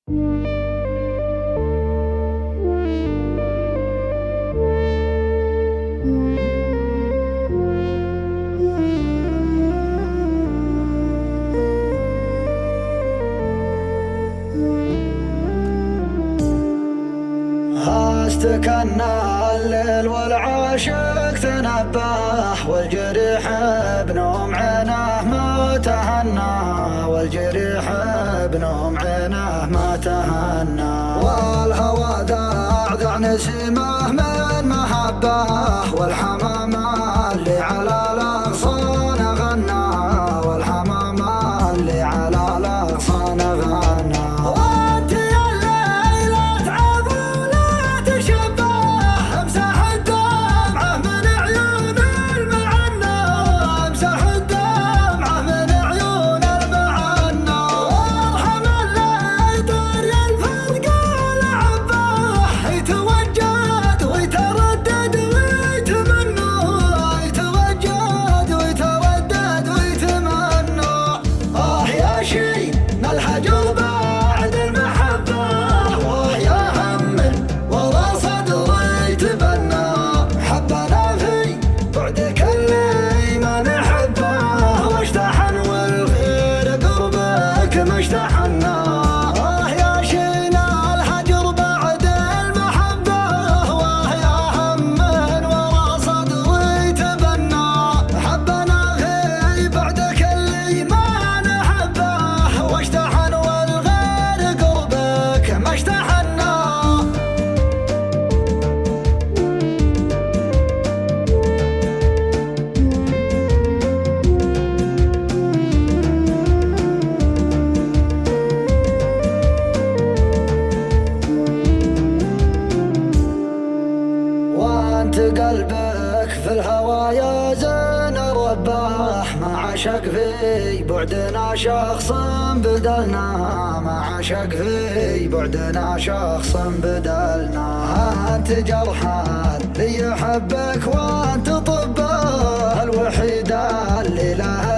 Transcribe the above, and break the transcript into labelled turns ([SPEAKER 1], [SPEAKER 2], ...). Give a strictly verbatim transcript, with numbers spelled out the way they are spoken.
[SPEAKER 1] استكنا الليل والعاشق تنبح، والجريح بنوم عينه ما تهنى، والجريح بنوم عينه ما تهنى. والهوى ذاع نسيمه من محبه، والحمام اللي على الاغصان غنى، والحمام اللي على الاغصان غنى. قلبك في الهوى يا زين الرباح، ما عشق في بعدنا شخص بدلنا، ما عشق في بعدنا شخص بدلنا. انت جرحان لي يحبك وانت طبه الوحيده اللي لها